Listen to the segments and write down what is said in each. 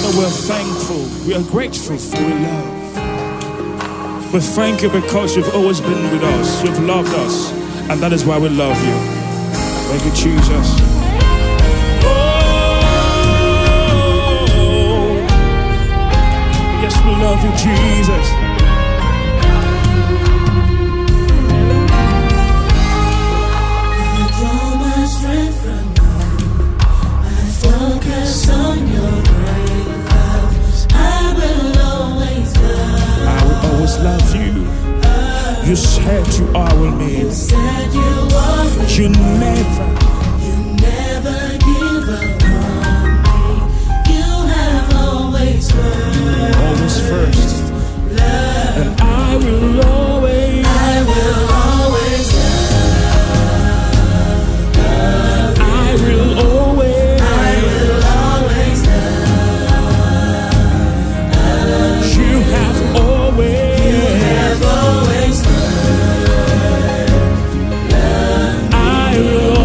we're thankful. We are grateful for your love. We thank you because you've always been with us. You've loved us. And that is why we love you. Thank you, Jesus. Oh, yes, we love you, Jesus. Love you. You said you are with me. You said you are with me. You never give up on me. You have always first love. And I will always love. I will always love. You have always. I will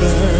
together.